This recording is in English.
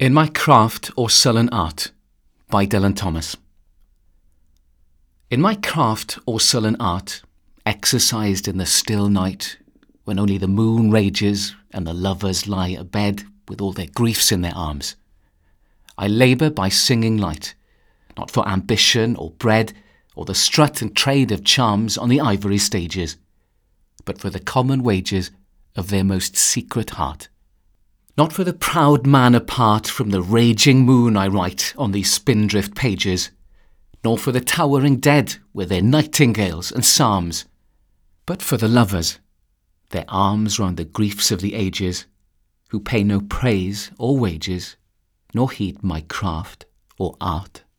In My Craft or Sullen Art by Dylan Thomas. In my craft or sullen art, exercised in the still night, when only the moon rages and the lovers lie abed with all their griefs in their arms, I labour by singing light, not for ambition or bread or the strut and trade of charms on the ivory stages, but for the common wages of their most secret heart. Not for the proud man apart from the raging moon I write on these spindrift pages, nor for the towering dead with their nightingales and psalms, but for the lovers, their arms round the griefs of the ages, who pay no praise or wages, nor heed my craft or art.